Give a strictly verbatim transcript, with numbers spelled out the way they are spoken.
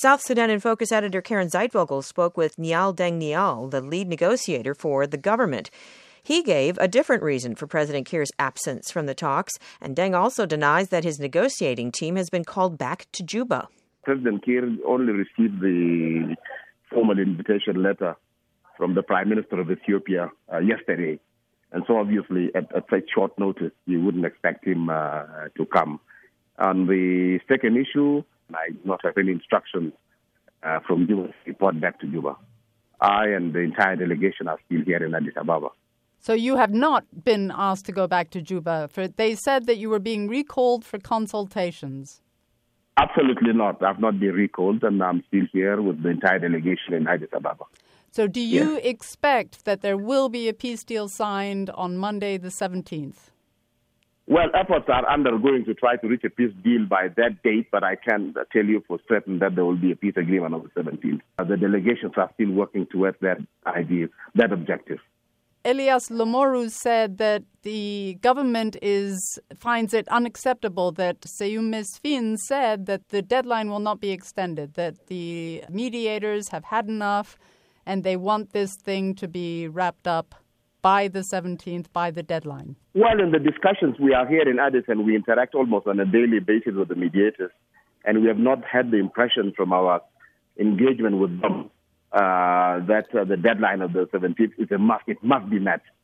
South Sudan in Focus editor Karen Zeitvogel spoke with Niall Deng Niall, the lead negotiator for the government. He gave a different reason for President Kiir's absence from the talks, and Deng also denies that his negotiating team has been called back to Juba. President Kiir only received the formal invitation letter from the Prime Minister of Ethiopia uh, yesterday. And so obviously at, at such short notice, you wouldn't expect him uh, to come. On the second issue, I do not have any instructions uh, from Juba to report back to Juba. I and the entire delegation are still here in Addis Ababa. So you have not been asked to go back to Juba. For, they said that you were being recalled for consultations. Absolutely not. I've not been recalled, and I'm still here with the entire delegation in Addis Ababa. So do you yes. expect that there will be a peace deal signed on Monday the seventeenth? Well, efforts are undergoing to try to reach a peace deal by that date, but I can tell you for certain that there will be a peace agreement on the seventeenth. The delegations are still working towards that idea, that objective. Elias Lomoru said that the government is finds it unacceptable that Seyum Mesfin said that the deadline will not be extended, that the mediators have had enough and they want this thing to be wrapped up by the seventeenth, by the deadline. Well, in the discussions, we are here in Addis and we interact almost on a daily basis with the mediators, and we have not had the impression from our engagement with them Uh, that uh, the deadline of the seventeenth is a must. It must be met.